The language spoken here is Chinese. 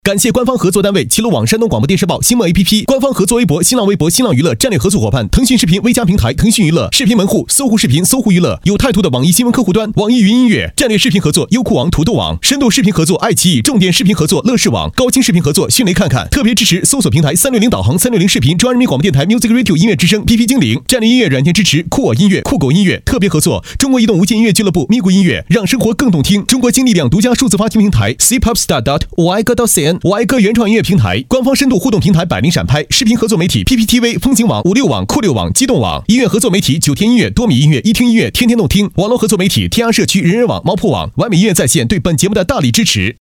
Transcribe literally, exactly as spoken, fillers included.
感谢官方合作单位齐鲁网、山东广播电视报、新梦 A P P 官方合作微博、新浪微博、新浪娱乐战略合作伙伴腾讯视频微加平台、腾讯娱乐视频门户搜狐视频、搜狐娱乐有态度的网易新闻客户端、网易云音乐战略视频合作优酷网、土豆网深度视频合作爱奇艺重点视频合作乐视网高清视频合作迅雷看看特别支持搜索平台三六零导航三六零视频中央人民广播电台 Music Radio 音乐之声 P P 精灵战略音乐软件支持酷我音乐酷狗音乐特别合作中国移动无线音乐俱乐部咪咕音乐让生活更动听中国金力量独家数字发行平台 c pop star dot 我爱歌 .cn 我爱歌原创音乐平台官方深度互动平台百灵闪拍视频合作媒体 P P T V 风景网五六网酷六网机动网音乐合作媒体九天音乐多米音乐一听音乐天天动听网络合作媒体天涯社区人人网猫扑网完美音乐在线对本节目的大力支持。